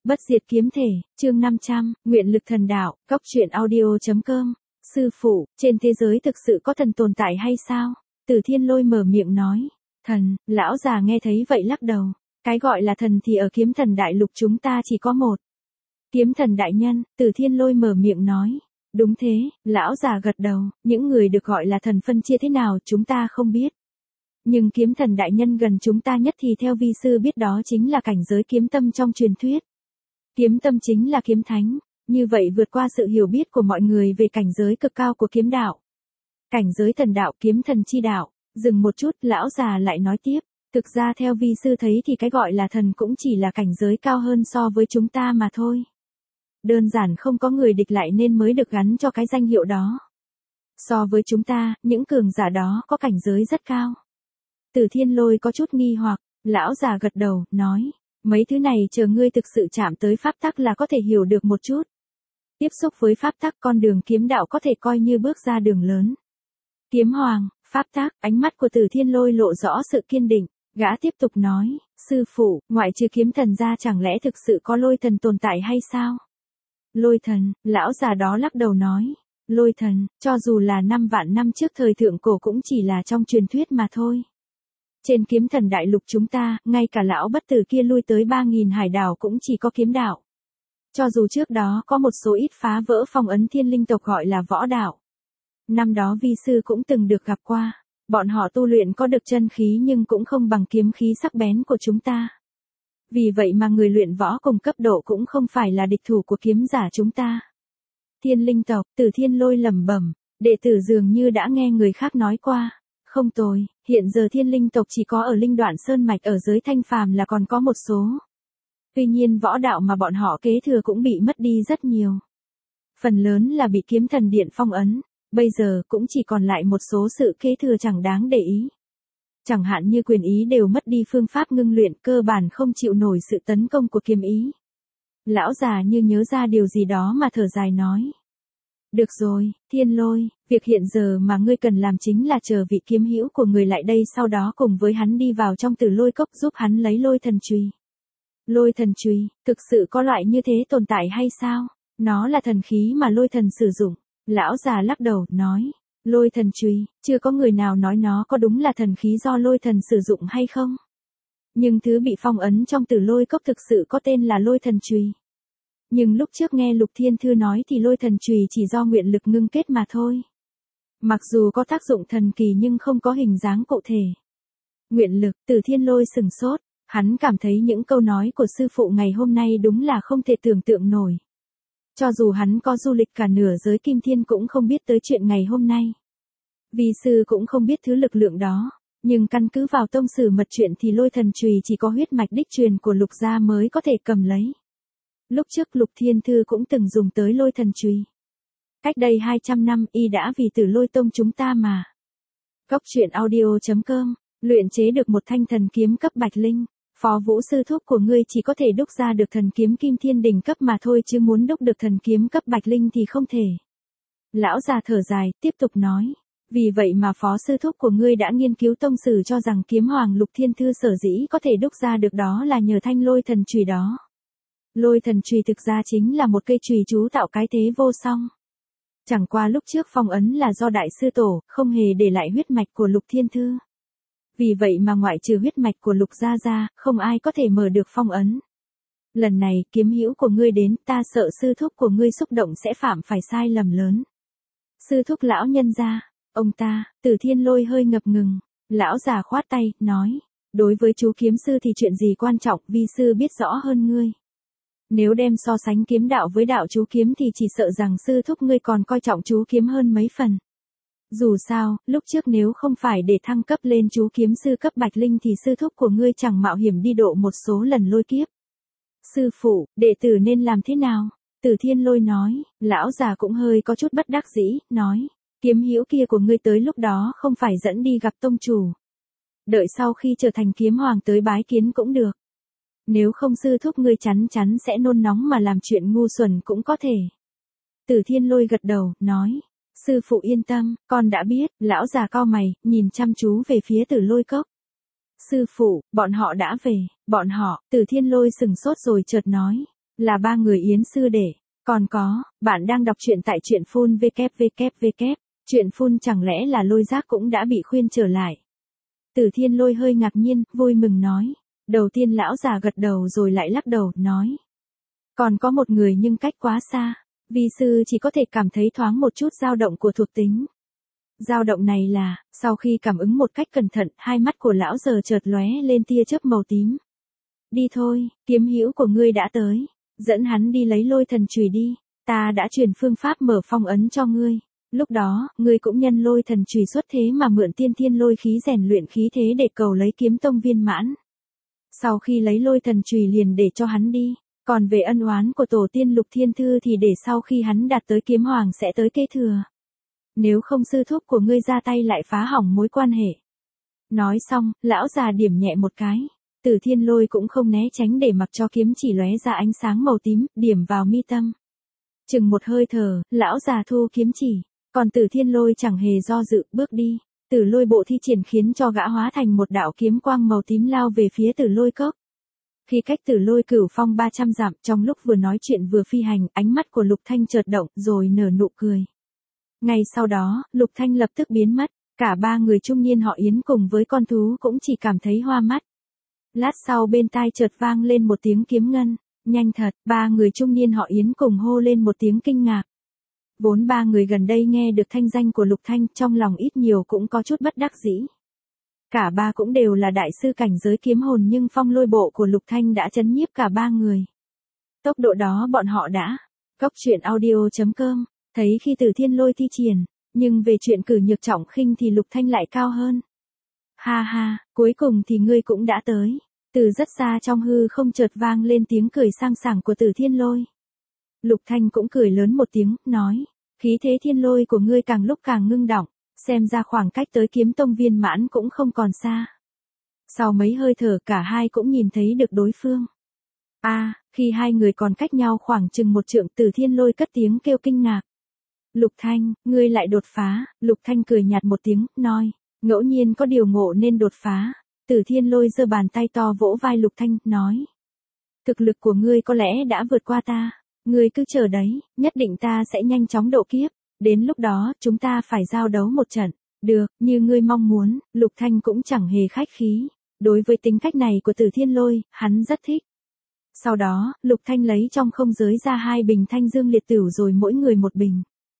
Bất diệt kiếm thể, chương 500, nguyện lực thần đạo, góc truyện audio.com. Sư phụ, trên thế giới thực sự có thần tồn tại hay sao? Từ Thiên Lôi mở miệng nói. Thần, lão già nghe thấy vậy lắc đầu. Cái gọi là thần thì ở kiếm thần đại lục chúng ta chỉ có một. Kiếm thần đại nhân, Từ Thiên Lôi mở miệng nói. Đúng thế, lão già gật đầu, những người được gọi là thần phân chia thế nào chúng ta không biết. Nhưng kiếm thần đại nhân gần chúng ta nhất thì theo vi sư biết đó chính là cảnh giới kiếm tâm trong truyền thuyết. Kiếm tâm chính là kiếm thánh, như vậy vượt qua sự hiểu biết của mọi người về cảnh giới cực cao của kiếm đạo. Cảnh giới thần đạo kiếm thần chi đạo, dừng một chút lão già lại nói tiếp, thực ra theo vi sư thấy thì cái gọi là thần cũng chỉ là cảnh giới cao hơn so với chúng ta mà thôi. Đơn giản không có người địch lại nên mới được gắn cho cái danh hiệu đó. So với chúng ta, những cường giả đó có cảnh giới rất cao. Từ Thiên Lôi có chút nghi hoặc, lão già gật đầu, nói, mấy thứ này chờ ngươi thực sự chạm tới pháp tắc là có thể hiểu được một chút. Tiếp xúc với pháp tắc con đường kiếm đạo có thể coi như bước ra đường lớn. Kiếm hoàng, pháp tắc, ánh mắt của Từ Thiên Lôi lộ rõ sự kiên định, gã tiếp tục nói, sư phụ, ngoại trừ kiếm thần ra chẳng lẽ thực sự có lôi thần tồn tại hay sao? Lôi thần, lão già đó lắc đầu nói, lôi thần, cho dù là 5 vạn năm trước thời thượng cổ cũng chỉ là trong truyền thuyết mà thôi. Trên kiếm thần đại lục chúng ta, ngay cả lão bất tử kia lui tới 3.000 hải đảo cũng chỉ có kiếm đạo. Cho dù trước đó có một số ít phá vỡ phong ấn thiên linh tộc gọi là võ đạo. Năm đó vi sư cũng từng được gặp qua, bọn họ tu luyện có được chân khí nhưng cũng không bằng kiếm khí sắc bén của chúng ta. Vì vậy mà người luyện võ cùng cấp độ cũng không phải là địch thủ của kiếm giả chúng ta. Thiên linh tộc, Từ Thiên Lôi lẩm bẩm, đệ tử dường như đã nghe người khác nói qua. Không tồi, hiện giờ thiên linh tộc chỉ có ở linh đoạn sơn mạch ở giới thanh phàm là còn có một số. Tuy nhiên võ đạo mà bọn họ kế thừa cũng bị mất đi rất nhiều. Phần lớn là bị kiếm thần điện phong ấn, bây giờ cũng chỉ còn lại một số sự kế thừa chẳng đáng để ý. Chẳng hạn như quyền ý đều mất đi phương pháp ngưng luyện cơ bản không chịu nổi sự tấn công của kiếm ý. Lão già như nhớ ra điều gì đó mà thở dài nói. Được rồi, Thiên Lôi, việc hiện giờ mà ngươi cần làm chính là chờ vị kiếm hữu của người lại đây sau đó cùng với hắn đi vào trong Tử Lôi cốc giúp hắn lấy lôi thần chùy. Lôi thần chùy, thực sự có loại như thế tồn tại hay sao? Nó là thần khí mà lôi thần sử dụng. Lão già lắc đầu, nói, lôi thần chùy, chưa có người nào nói nó có đúng là thần khí do lôi thần sử dụng hay không. Nhưng thứ bị phong ấn trong Tử Lôi cốc thực sự có tên là lôi thần chùy. Nhưng lúc trước nghe Lục Thiên Thư nói thì lôi thần chùy chỉ do nguyện lực ngưng kết mà thôi. Mặc dù có tác dụng thần kỳ nhưng không có hình dáng cụ thể. Nguyện lực, Từ Thiên Lôi sừng sốt, hắn cảm thấy những câu nói của sư phụ ngày hôm nay đúng là không thể tưởng tượng nổi. Cho dù hắn có du lịch cả nửa giới kim thiên cũng không biết tới chuyện ngày hôm nay. Vi sư cũng không biết thứ lực lượng đó, nhưng căn cứ vào tông sử mật truyện thì lôi thần chùy chỉ có huyết mạch đích truyền của Lục gia mới có thể cầm lấy. Lúc trước Lục Thiên Thư cũng từng dùng tới lôi thần chùy. Cách đây 200 năm y đã vì Tử Lôi tông chúng ta mà. Góc truyện audio.com, luyện chế được một thanh thần kiếm cấp bạch linh. Phó Vũ sư thúc của ngươi chỉ có thể đúc ra được thần kiếm kim thiên đỉnh cấp mà thôi chứ muốn đúc được thần kiếm cấp bạch linh thì không thể. Lão già thở dài, tiếp tục nói. Vì vậy mà phó sư thúc của ngươi đã nghiên cứu tông sử cho rằng kiếm hoàng Lục Thiên Thư sở dĩ có thể đúc ra được đó là nhờ thanh lôi thần chùy đó. Lôi thần chùy thực ra chính là một cây chùy chú tạo cái thế vô song. Chẳng qua lúc trước phong ấn là do đại sư tổ, không hề để lại huyết mạch của Lục Thiên Thư. Vì vậy mà ngoại trừ huyết mạch của Lục gia ra, không ai có thể mở được phong ấn. Lần này kiếm hữu của ngươi đến, ta sợ sư thúc của ngươi xúc động sẽ phạm phải sai lầm lớn. Sư thúc lão nhân gia, ông ta, Từ Thiên Lôi hơi ngập ngừng. Lão già khoát tay, nói, đối với chú kiếm sư thì chuyện gì quan trọng, vi sư biết rõ hơn ngươi. Nếu đem so sánh kiếm đạo với đạo chú kiếm thì chỉ sợ rằng sư thúc ngươi còn coi trọng chú kiếm hơn mấy phần. Dù sao, lúc trước nếu không phải để thăng cấp lên chú kiếm sư cấp bạch linh thì sư thúc của ngươi chẳng mạo hiểm đi độ một số lần lôi kiếp. Sư phụ, đệ tử nên làm thế nào? Từ Thiên Lôi nói, lão già cũng hơi có chút bất đắc dĩ, nói, kiếm hữu kia của ngươi tới lúc đó không phải dẫn đi gặp tông chủ. Đợi sau khi trở thành kiếm hoàng tới bái kiến cũng được. Nếu không sư thúc ngươi chắn sẽ nôn nóng mà làm chuyện ngu xuẩn cũng có thể. Từ Thiên Lôi gật đầu, nói, sư phụ yên tâm, con đã biết. Lão già cau mày, nhìn chăm chú về phía Tử Lôi cốc. Sư phụ, bọn họ đã về. Bọn họ, Từ Thiên Lôi sừng sốt rồi chợt nói, Là ba người Yến sư đệ. Còn có, bạn đang đọc truyện tại truyện phun www. Truyện phun chẳng lẽ là Lôi Giác cũng đã bị khuyên trở lại. Tử Thiên Lôi hơi ngạc nhiên, vui mừng nói. Đầu tiên lão già gật đầu rồi lại lắc đầu, nói. Còn có một người nhưng cách quá xa. Vi sư chỉ có thể cảm thấy thoáng một chút dao động của thuộc tính. Dao động này là, sau khi cảm ứng một cách cẩn thận, hai mắt của lão giờ chợt lóe lên tia chớp màu tím. Đi thôi, kiếm hữu của ngươi đã tới. Dẫn hắn đi lấy lôi thần chùy đi. Ta đã truyền phương pháp mở phong ấn cho ngươi. Lúc đó, ngươi cũng nhân lôi thần chùy xuất thế mà mượn tiên thiên lôi khí rèn luyện khí thế để cầu lấy kiếm tông viên mãn. Sau khi lấy lôi thần chùy liền để cho hắn đi. Còn về ân oán của tổ tiên Lục Thiên Thư thì để sau khi hắn đạt tới kiếm hoàng sẽ tới kế thừa. Nếu không sư thúc của ngươi ra tay lại phá hỏng mối quan hệ. Nói xong, lão già điểm nhẹ một cái. Tử Thiên Lôi cũng không né tránh để mặc cho kiếm chỉ lóe ra ánh sáng màu tím, điểm vào mi tâm. Chừng một hơi thở, lão già thu kiếm chỉ, còn Tử Thiên Lôi chẳng hề do dự, bước đi. Tử Lôi bộ thi triển khiến cho gã hóa thành một đạo kiếm quang màu tím lao về phía Tử Lôi cốc. Khi cách Tử Lôi Cửu Phong 300 dặm, trong lúc vừa nói chuyện vừa phi hành, ánh mắt của Lục Thanh chợt động, rồi nở nụ cười. Ngay sau đó, Lục Thanh lập tức biến mất, cả ba người trung niên họ Yến cùng với con thú cũng chỉ cảm thấy hoa mắt. Lát sau bên tai chợt vang lên một tiếng kiếm ngân, nhanh thật, ba người trung niên họ Yến cùng hô lên một tiếng kinh ngạc. Vốn ba người gần đây nghe được thanh danh của Lục Thanh, trong lòng ít nhiều cũng có chút bất đắc dĩ. Cả ba cũng đều là đại sư cảnh giới kiếm hồn nhưng phong lôi bộ của Lục Thanh đã chấn nhiếp cả ba người. Tốc độ đó bọn họ đã. Cốc truyện audio.com, thấy khi Tử Thiên Lôi thi triển, nhưng về chuyện cử nhược trọng khinh thì Lục Thanh lại cao hơn. Ha ha, cuối cùng thì ngươi cũng đã tới. Từ rất xa trong hư không chợt vang lên tiếng cười sang sảng của Tử Thiên Lôi. Lục Thanh cũng cười lớn một tiếng, nói, khí thế thiên lôi của ngươi càng lúc càng ngưng đọng, xem ra khoảng cách tới kiếm tông viên mãn cũng không còn xa. Sau mấy hơi thở cả hai cũng nhìn thấy được đối phương. Khi hai người còn cách nhau khoảng chừng một trượng, Tử Thiên Lôi cất tiếng kêu kinh ngạc. Lục Thanh, ngươi lại đột phá. Lục Thanh cười nhạt một tiếng, nói, ngẫu nhiên có điều ngộ nên đột phá. Tử Thiên Lôi giơ bàn tay to vỗ vai Lục Thanh, nói, thực lực của ngươi có lẽ đã vượt qua ta. Ngươi cứ chờ đấy, nhất định ta sẽ nhanh chóng độ kiếp. Đến lúc đó, chúng ta phải giao đấu một trận. Được, như ngươi mong muốn. Lục Thanh cũng chẳng hề khách khí. Đối với tính cách này của Tử Thiên Lôi, hắn rất thích. Sau đó, Lục Thanh lấy trong không giới ra 2 bình thanh dương liệt tửu rồi mỗi người một bình.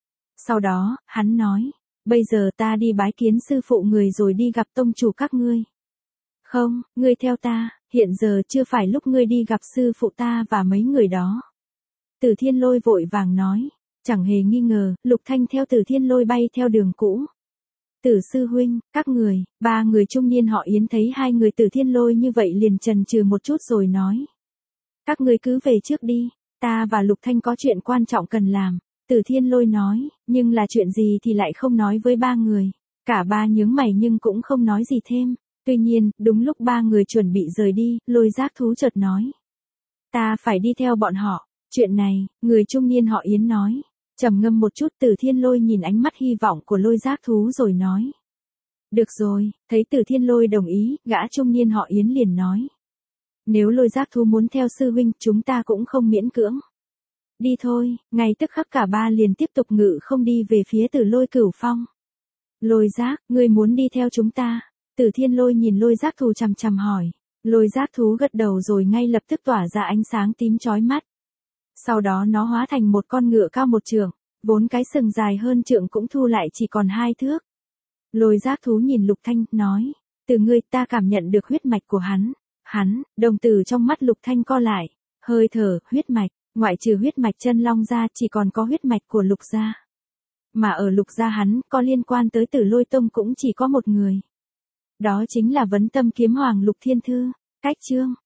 Sau đó, hắn nói, bây giờ ta đi bái kiến sư phụ người rồi đi gặp tông chủ các ngươi. Không, ngươi theo ta, hiện giờ chưa phải lúc ngươi đi gặp sư phụ ta và mấy người đó. Tử Thiên Lôi vội vàng nói, chẳng hề nghi ngờ, Lục Thanh theo Tử Thiên Lôi bay theo đường cũ. Tử sư huynh, các người, ba người trung niên họ Yến thấy hai người Tử Thiên Lôi như vậy liền chần chừ một chút rồi nói. Các ngươi cứ về trước đi, ta và Lục Thanh có chuyện quan trọng cần làm. Tử Thiên Lôi nói, nhưng là chuyện gì thì lại không nói với ba người. Cả ba nhướng mày nhưng cũng không nói gì thêm. Tuy nhiên, đúng lúc ba người chuẩn bị rời đi, Lôi Giác Thú chợt nói. Ta phải đi theo bọn họ. Chuyện này, người trung niên họ Yến nói. Trầm ngâm một chút, Tử Thiên Lôi nhìn ánh mắt hy vọng của Lôi Giác Thú rồi nói. Được rồi, thấy Tử Thiên Lôi đồng ý, gã trung niên họ Yến liền nói. Nếu Lôi Giác Thú muốn theo sư huynh, chúng ta cũng không miễn cưỡng. Đi thôi, ngay tức khắc cả ba liền tiếp tục ngự không đi về phía Tử Lôi Cửu Phong. Lôi Giác, ngươi muốn đi theo chúng ta? Tử Thiên Lôi nhìn Lôi Giác Thú chằm chằm hỏi. Lôi Giác Thú gật đầu rồi ngay lập tức tỏa ra ánh sáng tím chói mắt. Sau đó nó hóa thành một con ngựa cao 1 trượng, vốn cái sừng dài hơn trượng cũng thu lại chỉ còn 2 thước. Lôi Giác Thú nhìn Lục Thanh, nói, từ ngươi ta cảm nhận được huyết mạch của hắn. Hắn, đồng tử trong mắt Lục Thanh co lại, hơi thở, huyết mạch, ngoại trừ huyết mạch chân long ra chỉ còn có huyết mạch của Lục gia. Mà ở Lục gia hắn, có liên quan tới Tử Lôi Tông cũng chỉ có một người. Đó chính là Vấn Tâm Kiếm Hoàng Lục Thiên Thư. Cách chương